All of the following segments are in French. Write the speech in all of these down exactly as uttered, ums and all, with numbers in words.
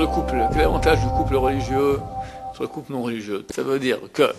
le couple, quel est l'avantage du couple religieux sur le couple non religieux? Ça veut dire que...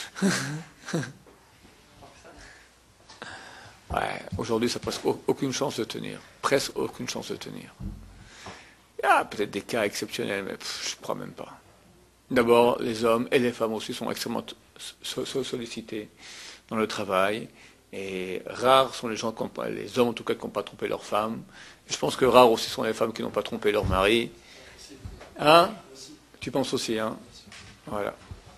ouais, aujourd'hui, ça n'a presque aucune chance de tenir. Presque aucune chance de tenir. Il y a peut-être des cas exceptionnels, mais pff, je ne crois même pas. D'abord, les hommes et les femmes aussi sont extrêmement sollicités dans le travail. Et rares sont les gens, qui ont, les hommes en tout cas, qui n'ont pas trompé leurs femmes. Et je pense que rares aussi sont les femmes qui n'ont pas trompé leur mari. Hein? Tu penses aussi, hein? Voilà.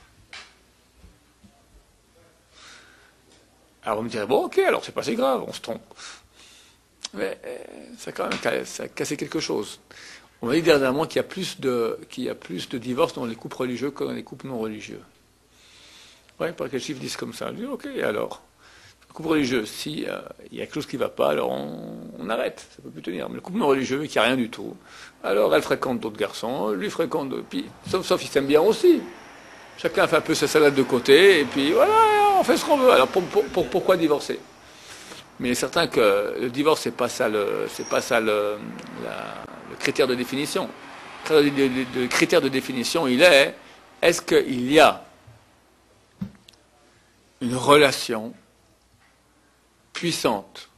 Alors on me dirait, bon ok, alors c'est pas si grave, on se trompe. Mais ça a quand même ça a cassé quelque chose. On m'a dit dernièrement qu'il y a plus de, qu'il y a plus de divorces dans les couples religieux que dans les couples non religieux. Ouais, par quels chiffres disent comme ça? Je dis, ok, alors. Le couple religieux, si euh, il y a quelque chose qui ne va pas, alors on, on arrête, ça ne peut plus tenir. Mais le couple non religieux, qui n'y a rien du tout, alors elle fréquente d'autres garçons, lui fréquente d'autres, puis, sauf, sauf ils s'aiment bien aussi. Chacun fait un peu sa salade de côté, et puis voilà, on fait ce qu'on veut. Alors pour, pour, pour, pourquoi divorcer? Mais il est certain que le divorce, c'est pas ça le, c'est pas ça le, la, le critère de définition. Le, le, le, le critère de définition, il est, est-ce qu'il y a une relation puissante,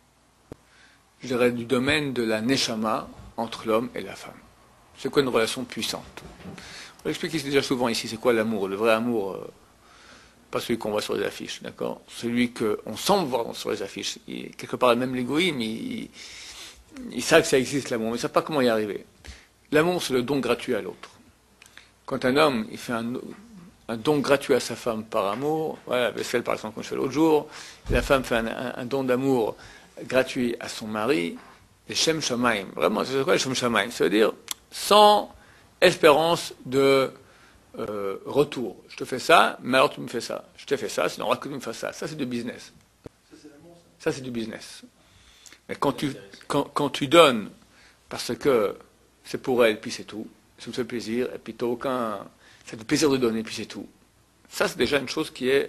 je dirais, du domaine de la neshama entre l'homme et la femme. C'est quoi une relation puissante? On l'explique déjà souvent ici, c'est quoi l'amour? Le vrai amour, euh, pas celui qu'on voit sur les affiches, d'accord? Celui qu'on semble voir sur les affiches. Il, quelque part, même l'égoïsme, il, il, il sait que ça existe l'amour, mais il ne sait pas comment y arriver. L'amour, c'est le don gratuit à l'autre. Quand un homme, il fait un... un don gratuit à sa femme par amour, voilà, la vaisselle par exemple, comme je fais l'autre jour, la femme fait un, un, un don d'amour gratuit à son mari, les Shem Shamaim, vraiment, c'est quoi les Shem Shamaim? Ça veut dire sans espérance de euh, retour. Je te fais ça, mais alors tu me fais ça. Je te fais ça, sinon on aura que tu me fasses ça. Ça c'est du business. Ça c'est l'amour, ça, ça c'est du business. Mais quand tu, quand, quand tu donnes, parce que c'est pour elle, puis c'est tout, ça me fait plaisir, et puis tu n'as aucun... c'est le plaisir de donner, puis c'est tout. Ça, c'est déjà une chose qui est...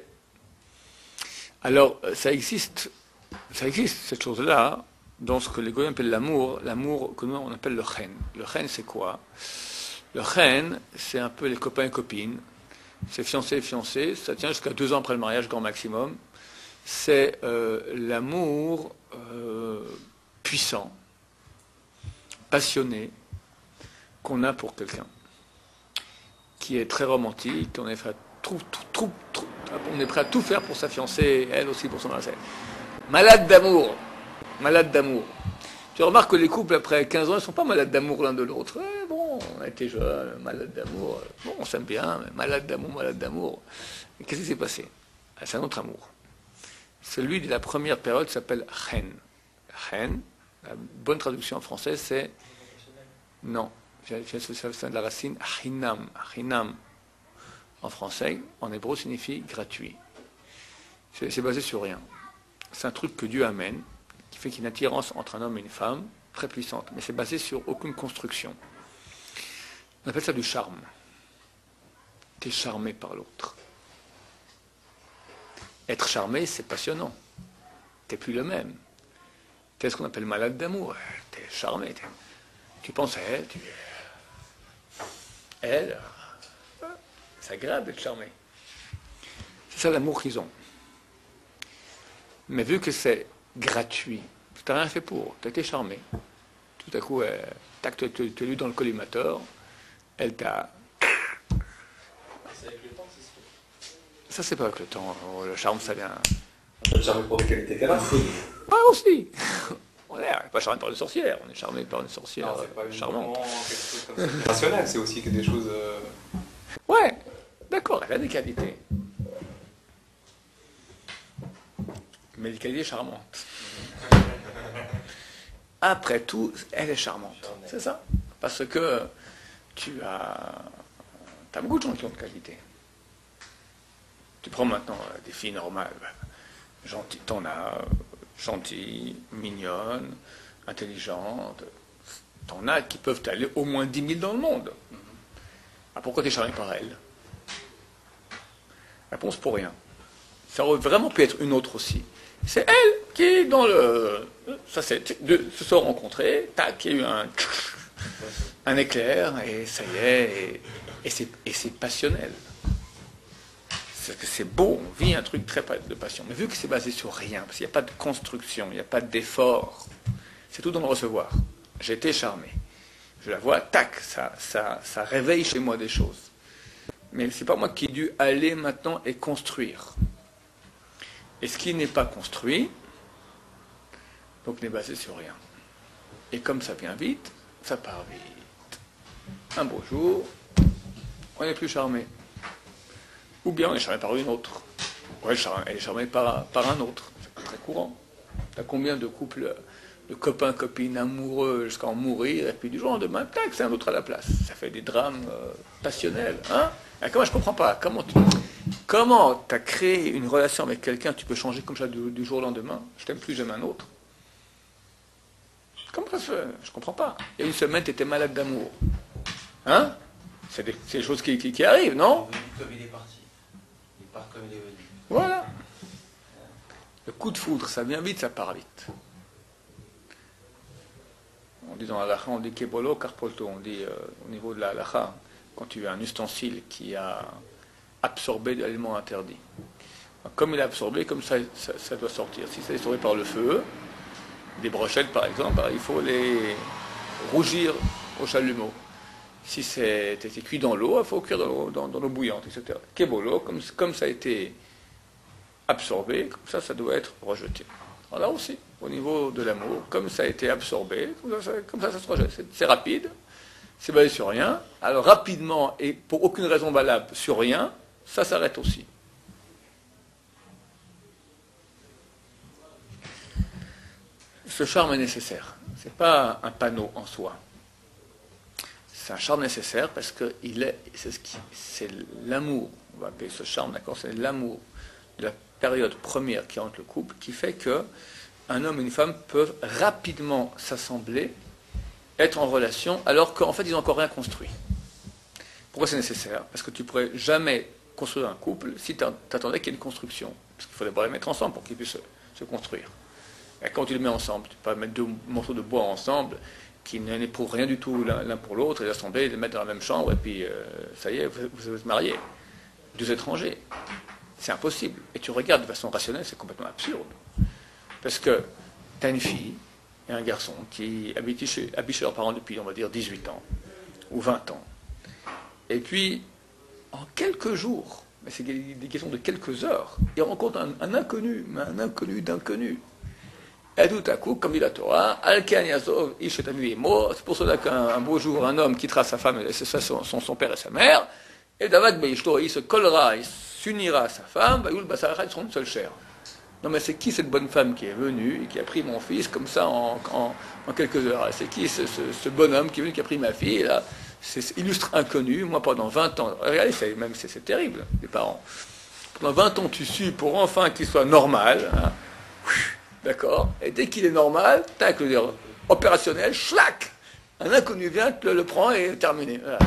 Alors, ça existe, ça existe, cette chose-là, dans ce que les goyim appellent l'amour, l'amour que nous, on appelle le chen. Le chen, c'est quoi? Le chen, c'est un peu les copains et copines. C'est fiancé et fiancé, ça tient jusqu'à deux ans après le mariage, grand maximum. C'est euh, l'amour euh, puissant, passionné, qu'on a pour quelqu'un, qui est très romantique, on est prêt à tout, tout, tout, tout, on est prêt à tout faire pour sa fiancée, elle aussi pour son mari. Malade d'amour, malade d'amour. Tu remarques que les couples après quinze ans, ils ne sont pas malades d'amour l'un de l'autre. Eh bon, on a été jeunes, malade d'amour, bon, on s'aime bien, mais malade d'amour, malade d'amour. Et qu'est-ce qui s'est passé? C'est un autre amour. Celui de la première période s'appelle chen. Chen, la bonne traduction en français, c'est non. C'est de la racine hinam. Hinam, en français, en hébreu, signifie gratuit. C'est basé sur rien. C'est un truc que Dieu amène, qui fait qu'il y a une attirance entre un homme et une femme, très puissante. Mais c'est basé sur aucune construction. On appelle ça du charme. Tu es charmé par l'autre. Être charmé, c'est passionnant. Tu n'es plus le même. Tu es ce qu'on appelle malade d'amour. Tu es charmé. T'es... Tu penses à elle, tu... elle, c'est agréable d'être charmé. C'est ça l'amour qu'ils ont. Mais vu que c'est gratuit, tu n'as rien fait pour, tu as été charmé. Tout à coup, euh, tac, tu es lu dans le collimateur, elle t'a... C'est avec le temps, c'est sûr. Ça, c'est pas avec le temps. Le charme, ça vient... Le charme pour les qualités qu'elle a. Ah, aussi. On n'est pas charmé par une sorcière, on est charmé par une sorcière Non, c'est pas charmante. quelque chose comme ça. Rationnel, c'est aussi que des choses... Euh... Ouais, d'accord, elle a des qualités. Mais des qualités charmantes. Après tout, elle est charmante. C'est ça. Parce que tu as... Tu as beaucoup de gens qui ont de qualités. Tu prends maintenant des filles normales, gentilles, t'en as... gentilles, mignonnes, intelligentes. T'en as qui peuvent aller au moins dix mille dans le monde. Ah, pourquoi tu es charmé par elle? Réponse pour rien. Ça aurait vraiment pu être une autre aussi. C'est elle qui est dans le... Ça c'est de se sont rencontrés, tac, il y a eu un... un éclair, et ça y est, et, et c'est, et c'est passionnel. C'est que c'est beau, on vit un truc très de passion. Mais vu que c'est basé sur rien, parce qu'il n'y a pas de construction, il n'y a pas d'effort, c'est tout dans le recevoir. J'ai été charmé. Je la vois, tac, ça, ça, ça réveille chez moi des choses. Mais c'est pas moi qui ai dû aller maintenant et construire. Et ce qui n'est pas construit, donc n'est basé sur rien. Et comme ça vient vite, ça part vite. Un beau jour, on n'est plus charmé. Ou bien on est charmé par une autre. Ouais, elle est charmée par, par un autre. C'est pas très courant. T'as combien de couples, de copains, copines, amoureux, jusqu'à en mourir, et puis du jour au lendemain, tac, c'est un autre à la place. Ça fait des drames euh, passionnels. Hein? Et comment je comprends pas? Comment tu comment as créé une relation avec quelqu'un, tu peux changer comme ça du, du jour au lendemain? Je t'aime plus, j'aime un autre. Comment ça se fait? Je comprends pas. Il y a une semaine, tu étais malade d'amour. Hein? C'est des, c'est des choses qui, qui, qui arrivent, non? Il est venu comme il est parti. Il part comme il est venu. Voilà. Le coup de foudre, ça vient vite, ça part vite. On dit dans la halakha, on dit kebolo karpolto, on dit euh, au niveau de la halakha, quand tu as un ustensile qui a absorbé de l'élément interdit. Comme il a absorbé, comme ça, ça, ça doit sortir. Si c'est absorbé par le feu, des brochettes par exemple, il faut les rougir au chalumeau. Si c'est cuit dans l'eau, il faut cuire dans l'eau, dans, dans l'eau bouillante, et cetera. Kebolo, comme, comme ça a été absorbé, comme ça, ça doit être rejeté. Alors là aussi, au niveau de l'amour, comme ça a été absorbé, comme ça, comme ça, ça se rejette. C'est, c'est rapide, c'est basé sur rien. Alors rapidement, et pour aucune raison valable, sur rien, ça s'arrête aussi. Ce charme est nécessaire. Ce n'est pas un panneau en soi. C'est un charme nécessaire parce que il est, c'est, ce qui, c'est l'amour, on va appeler ce charme, d'accord, c'est l'amour de la période première qui entre le couple qui fait que un homme et une femme peuvent rapidement s'assembler, être en relation, alors qu'en fait ils n'ont encore rien construit. Pourquoi c'est nécessaire? Parce que tu ne pourrais jamais construire un couple si tu attendais qu'il y ait une construction. Parce qu'il faut d'abord les mettre ensemble pour qu'ils puissent se, se construire. Et quand tu les mets ensemble, tu peux pas mettre deux morceaux de bois ensemble qui n'éprouvent rien du tout l'un, l'un pour l'autre, et les assembler, les mettre dans la même chambre, et puis euh, ça y est, vous, vous êtes mariés. Deux étrangers. C'est impossible. Et tu regardes de façon rationnelle, c'est complètement absurde. Parce que tu as une fille et un garçon qui habitent chez, habitent chez leurs parents depuis, on va dire, dix-huit ans, ou vingt ans. Et puis, en quelques jours, mais c'est des questions de quelques heures, ils rencontrent un, un inconnu, mais un inconnu d'inconnu. Et tout à coup, comme dit la Torah, Al-Ken Yazov, Ish et Ami Imo, c'est pour cela qu'un beau jour, un homme quittera sa femme, et son, son, son père et sa mère, et David Beishto, il se collera, il s'unira à sa femme, Bayul Basaracha, ils seront une seule chair. Non mais c'est qui cette bonne femme qui est venue et qui a pris mon fils comme ça en, en, en quelques heures? C'est qui ce, ce, ce bonhomme qui est venu, qui a pris ma fille là? C'est illustre inconnu, moi pendant vingt ans, regardez, c'est, même c'est, c'est terrible, les parents. Pendant vingt ans, tu suis pour enfin qu'il soit normal, hein. D'accord? Et dès qu'il est normal, tac, le dire opérationnel, schlac! Un inconnu vient, te le, le prend et terminé. Voilà.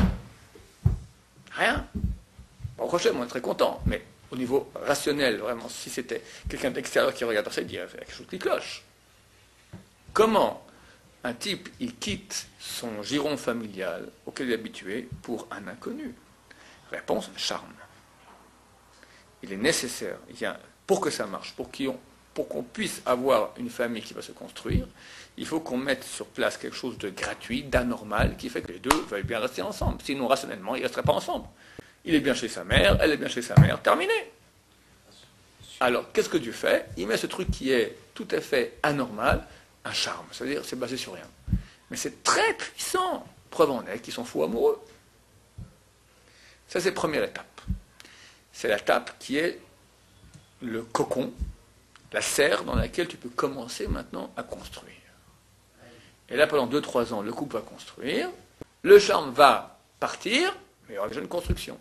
Rien. Bon, prochain, on est très content, mais au niveau rationnel, vraiment, si c'était quelqu'un d'extérieur qui regarde ça, il dirait qu'il y a quelque chose qui cloche. Comment un type, il quitte son giron familial auquel il est habitué pour un inconnu? Réponse, charme. Il est nécessaire, il y a, pour que ça marche, pour qu'on pour qu'on puisse avoir une famille qui va se construire, il faut qu'on mette sur place quelque chose de gratuit, d'anormal, qui fait que les deux veulent bien rester ensemble. Sinon, rationnellement, ils ne resteraient pas ensemble. Il est bien chez sa mère, elle est bien chez sa mère, terminé. Alors, qu'est-ce que Dieu fait? Il met ce truc qui est tout à fait anormal, un charme, c'est-à-dire c'est basé sur rien. Mais c'est très puissant. Preuve en est qu'ils sont fous amoureux. Ça, c'est la première étape. C'est l'étape qui est le cocon, la serre dans laquelle tu peux commencer maintenant à construire. Et là, pendant deux trois ans, le couple va construire, le charme va partir, mais il y aura déjà une construction.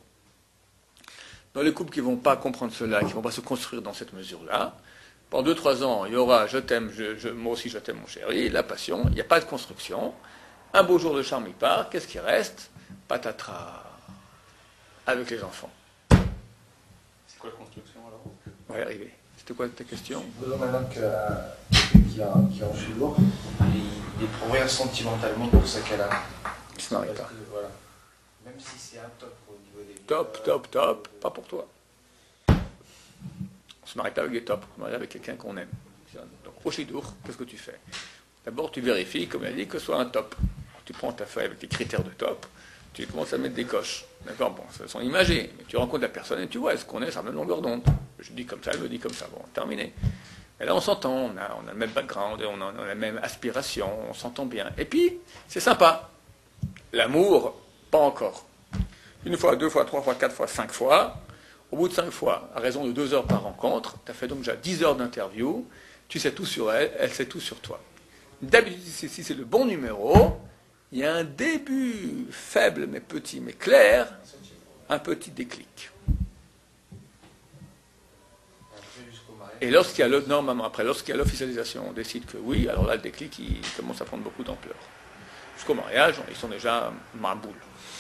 Dans les couples qui ne vont pas comprendre cela, qui ne vont pas se construire dans cette mesure-là, pendant deux trois ans, il y aura je t'aime, je, je, moi aussi je t'aime mon chéri, la passion, il n'y a pas de construction. Un beau jour, le charme il part, qu'est-ce qui reste? Patatras, avec les enfants. C'est quoi la construction alors? On va y arriver. C'était quoi ta question? Supposons maintenant que quelqu'un qui a, qui a un chez lourd, il n'éprouve rien sentimentalement pour ça qu'elle a. Tu te maries Parce pas. que, voilà. Même si c'est un top au niveau des... Top, top, top, pas pour toi. On se marie pas avec des tops, on se marie avec quelqu'un qu'on aime. Donc, au Shidour, qu'est-ce que tu fais? D'abord, tu vérifies, comme il a dit, que ce soit un top. Tu prends ta feuille avec les critères de top, tu commences à mettre des coches. D'accord? Bon, ce sont imagés, mais tu rencontres la personne et tu vois, est-ce qu'on est sur la même longueur d'onde? Je dis comme ça, elle me dit comme ça. Bon, terminé. Et là, on s'entend, on a, on a le même background, on a, on a la même aspiration, on s'entend bien. Et puis, c'est sympa. L'amour, pas encore. Une fois, deux fois, trois fois, quatre fois, cinq fois. Au bout de cinq fois, à raison de deux heures par rencontre, tu as fait donc déjà dix heures d'interview, tu sais tout sur elle, elle sait tout sur toi. D'habitude, si c'est le bon numéro, il y a un début faible, mais petit, mais clair, un petit déclic. Et lorsqu'il y a le, normalement après, lorsqu'il y a l'officialisation, on décide que oui, alors là, le déclic, il commence à prendre beaucoup d'ampleur. Jusqu'au mariage, ils sont déjà marboule.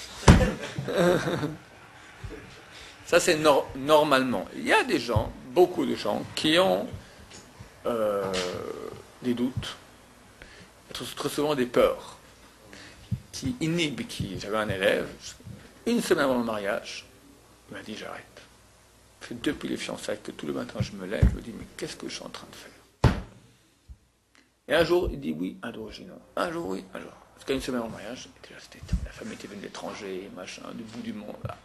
Ça, c'est nor- normalement. Il y a des gens, beaucoup de gens, qui ont euh, des doutes, très souvent des peurs, qui inhibent, qui... J'avais un élève, une semaine avant le mariage, il m'a dit j'arrête. C'est depuis les fiançailles que tout le matin je me lève, je me dis mais qu'est-ce que je suis en train de faire? Et un jour, il dit oui, un jour, je dis non. Un jour, oui, un jour. Parce qu'à une semaine avant le mariage, la famille était venue de l'étranger, machin, du bout du monde, là.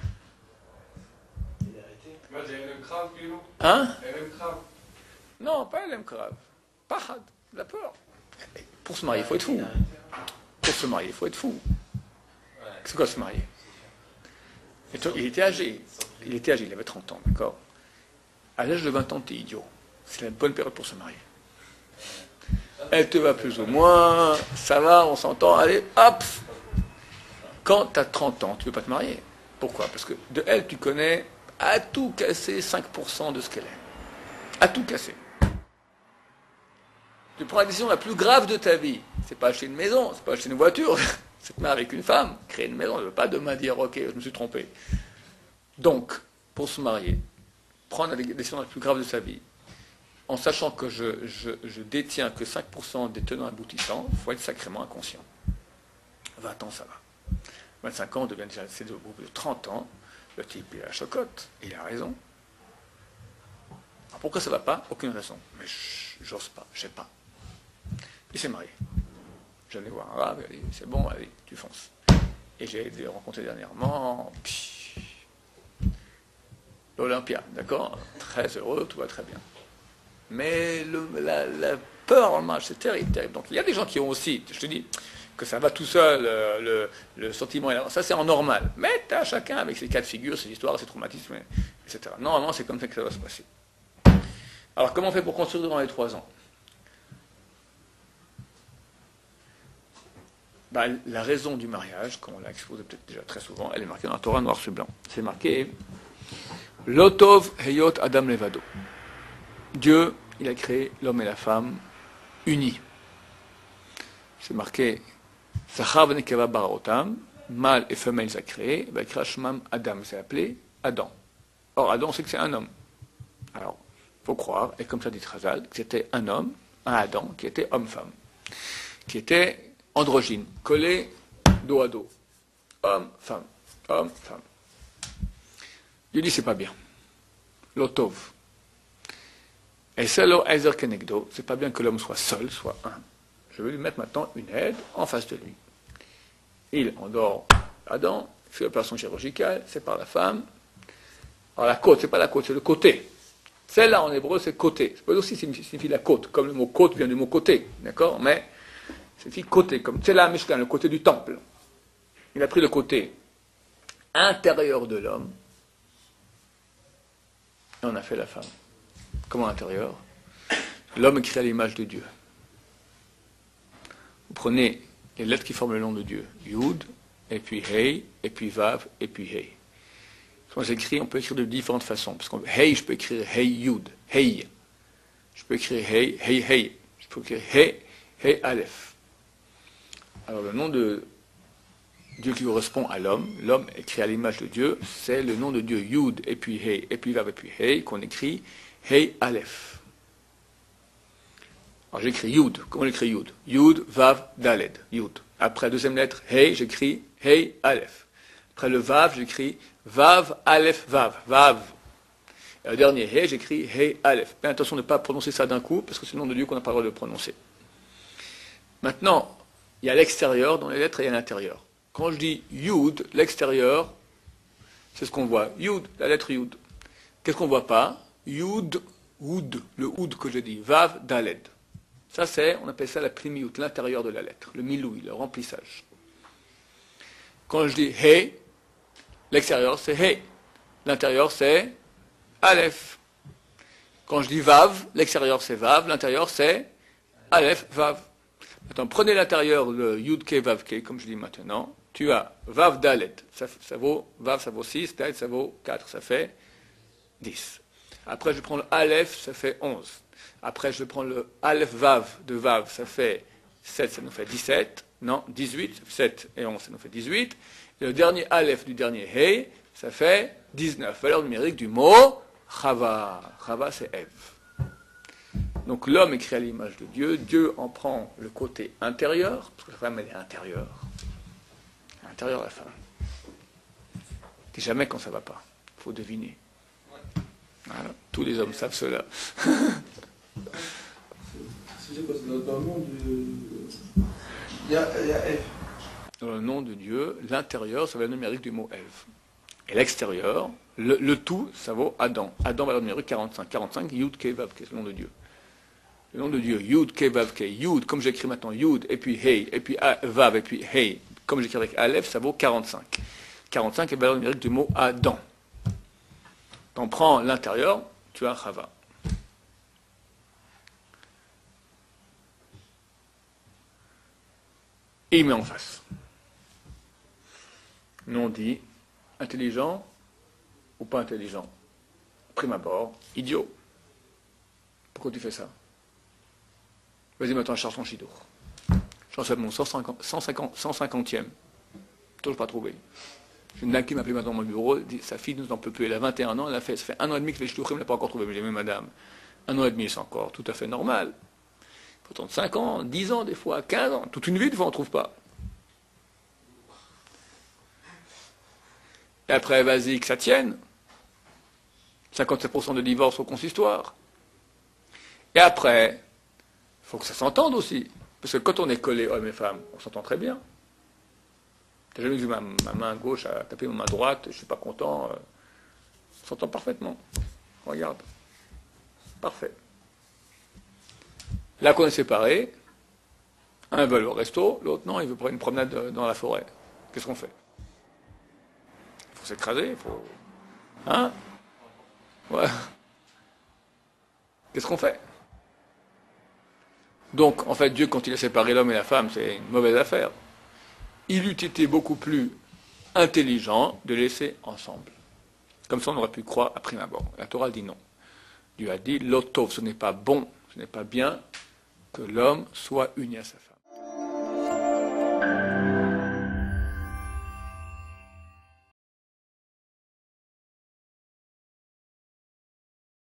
Moi, j'ai le crâne, puis non. Hein? Le crâne. Non, pas l'aime grave. Pahad, la peur. Pour se marier, il faut être fou. Pour se marier, il faut être fou. C'est quoi se marier? Et toi, il était âgé. Il était âgé, il avait trente ans, d'accord? À l'âge de vingt ans, t'es idiot. C'est la bonne période pour se marier. Elle te va plus ou moins, ça va, on s'entend, allez, hop! Quand tu as trente ans, tu ne veux pas te marier. Pourquoi? Parce que de elle, tu connais à tout casser cinq pour cent de ce qu'elle est. À tout casser. Tu prends la décision la plus grave de ta vie. C'est pas acheter une maison, c'est pas acheter une voiture, c'est te marier avec une femme, créer une maison. Je ne veux pas demain dire, ok, je me suis trompé. Donc, pour se marier, prendre la décision la plus grave de sa vie, en sachant que je, je, je détiens que cinq pour cent des tenants aboutissants, il faut être sacrément inconscient. vingt ans, ça va. vingt-cinq ans, on devient déjà, c'est au bout de trente ans, le type, il a la chocotte, il a raison. Alors pourquoi ça ne va pas? Aucune raison. Mais j'ose pas, je sais pas. Il s'est marié. J'allais voir un rave, il a dit, c'est bon, allez, tu fonces. Et j'ai rencontré dernièrement, pff, l'Olympia, d'accord? Très heureux, tout va très bien. Mais le, la, la peur en marche, c'est terrible, terrible. Donc il y a des gens qui ont aussi, je te dis, que ça va tout seul, le, le, le sentiment, ça c'est en normal. Mais tu as chacun avec ses cas de figure, ses histoires, ses traumatismes, et cetera. Normalement, c'est comme ça que ça va se passer. Alors, comment on fait pour construire durant les trois ans? Bah, la raison du mariage, comme on l'a exposé peut-être déjà très souvent, elle est marquée dans la Torah noir sur blanc. C'est marqué Lotov Heyot Adam Levado. Dieu, il a créé l'homme et la femme unis. C'est marqué Zachar v'nekava baraotam, mâle et femelle, il a créé, Vayikra Shemam Adam, c'est appelé Adam. Or, Adam, c'est que c'est un homme. Alors, il faut croire, et comme ça dit Trazal, que c'était un homme, un Adam, qui était homme-femme, qui était androgyne, collé dos à dos. Homme-femme, homme-femme. Dieu dit, c'est pas bien. Lotov. Et c'est alors Ezer Kenegdo, c'est pas bien que l'homme soit seul, soit un. Je vais lui mettre maintenant une aide en face de lui. Il endort Adam, fait l'opération chirurgicale, c'est par la femme. Alors la côte, c'est pas la côte, c'est le côté. Celle-là en hébreu, c'est côté. Ça peut aussi signifier la côte, comme le mot côte vient du mot côté, d'accord? Mais ça signifie côté, comme c'est là, Mishkan, le côté du temple. Il a pris le côté intérieur de l'homme et on a fait la femme. Comment intérieur? L'homme est créé à l'image de Dieu. Vous prenez les lettres qui forment le nom de Dieu, Yud, et puis Hey, et puis Vav, et puis Hey. Quand j'écris, on peut écrire de différentes façons. Parce que Hey, je peux écrire Hey Yud, Hey. Je peux écrire Hey, Hey, Hey. Je peux écrire Hey, Hey Aleph. Alors le nom de Dieu qui correspond à l'homme, l'homme est créé à l'image de Dieu, c'est le nom de Dieu Yud, et puis Hey, et puis Vav, et puis Hey, qu'on écrit Hey Aleph. Alors j'écris Yud. Comment j'écris Yud? Yud, Vav, Daled. Yud. Après la deuxième lettre, Hey, j'écris Hey, Aleph. Après le Vav, j'écris Vav, Aleph, Vav. Vav. Et le dernier Hey, j'écris Hey, Aleph. Mais attention de ne pas prononcer ça d'un coup, parce que c'est le nom de Dieu qu'on n'a pas le droit de prononcer. Maintenant, il y a l'extérieur dans les lettres et il y a l'intérieur. Quand je dis Yud, l'extérieur, c'est ce qu'on voit. Yud, la lettre Yud. Qu'est-ce qu'on ne voit pas? Yud, Oud, le Oud que je dis. Vav, Daled. Ça, c'est, on appelle ça la primiout, l'intérieur de la lettre, le miloui, le remplissage. Quand je dis He, l'extérieur, c'est He. L'intérieur, c'est Aleph. Quand je dis Vav, l'extérieur, c'est Vav. L'intérieur, c'est Aleph, Vav. Maintenant, prenez l'intérieur, le Yud Ke Vav Ke, comme je dis maintenant. Tu as Vav Dalet, ça, ça vaut, Vav ça vaut six, Dalet ça vaut quatre, ça fait dix. Après, je prends le Aleph, ça fait onze. Après, je prends le Aleph Vav de Vav, ça fait sept, ça nous fait dix-sept. Non, dix-huit, sept et onze, ça nous fait dix-huit. Et le dernier Aleph du dernier Hey, ça fait dix-neuf. Valeur numérique du mot Chava. Chava, c'est Ève. Donc l'homme est créé à l'image de Dieu. Dieu en prend le côté intérieur, parce que la femme, elle est intérieure. Intérieur, la femme. C'est jamais quand ça ne va pas. Il faut deviner. Voilà. Tous les hommes savent cela. C'est quoi, c'est dans le nom du... Il y a, il y a Ève. Dans le nom de Dieu, l'intérieur, ça va le numérique du mot Ève. Et l'extérieur, le, le tout, ça vaut Adam. Adam va le numérique quarante-cinq. quarante-cinq, Yud Ke Vav Ke, c'est le nom de Dieu. Le nom de Dieu, Yud Ke Vav Ke. Yud, comme j'écris maintenant, Yud, et puis Hey, et puis Vav, et puis Hey. Comme j'écris avec Aleph, ça vaut quarante-cinq. quarante-cinq est la valeur numérique du mot Adam. T'en prends l'intérieur, tu as Chava. Et il met en face. Nous on dit intelligent ou pas intelligent. Prime abord, idiot. Pourquoi tu fais ça? Vas-y maintenant, cherche ton chidour. J'en sais mon cent cinquantième. Toujours pas trouvé. J'ai une dame qui m'a appelé maintenant dans mon bureau, dit sa fille nous en peut plus. Elle a vingt et un ans, elle a fait, ça fait un an et demi que fait chidour, elle ne l'a pas encore trouvé. Mais j'ai dit, madame, un an et demi, c'est encore tout à fait normal. Il faut attendre cinq ans, dix ans des fois, quinze ans, toute une vie, des fois on ne trouve pas. Et après, vas-y, que ça tienne. cinquante-sept pour cent de divorce au consistoire. Et après, il faut que ça s'entende aussi. Parce que quand on est collé, hommes et femmes, on s'entend très bien. Tu n'as jamais vu ma, ma main gauche à taper ma main droite, je ne suis pas content. Euh, on s'entend parfaitement. Regarde. Parfait. Là qu'on est séparés, un veut aller au resto, l'autre non, il veut prendre une promenade dans la forêt. Qu'est-ce qu'on fait? Il faut s'écraser, il faut... Hein? Ouais. Qu'est-ce qu'on fait? Donc, en fait, Dieu, quand il a séparé l'homme et la femme, c'est une mauvaise affaire. Il eût été beaucoup plus intelligent de laisser ensemble. Comme ça, on aurait pu croire à prime abord. La Torah dit non. Dieu a dit, l'otov, ce n'est pas bon, ce n'est pas bien que l'homme soit uni à sa femme.